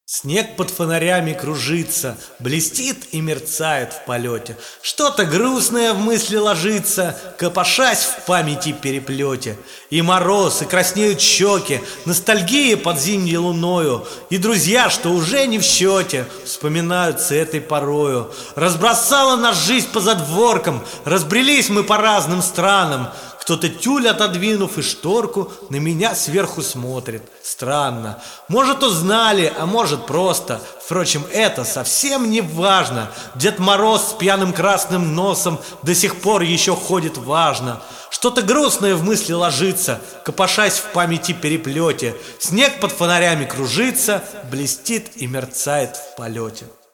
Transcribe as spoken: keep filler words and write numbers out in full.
Снег под фонарями кружится, блестит и мерцает в полете. Что-то грустное в мысли ложится, копошась в памяти переплете. И мороз, и краснеют щеки, ностальгия под зимней луною. И друзья, что уже не в счете, вспоминаются этой порою. Разбросала нас жизнь по задворкам, разбрелись мы по разным странам. Кто-то тюль отодвинув и шторку, на меня сверху смотрит. Странно. Может, узнали, а может, просто. Впрочем, это совсем не важно. Дед Мороз с пьяным красным носом до сих пор еще ходит важно. Что-то грустное в мысли ложится, копошась в памяти переплете. Снег под фонарями кружится, блестит и мерцает в полете.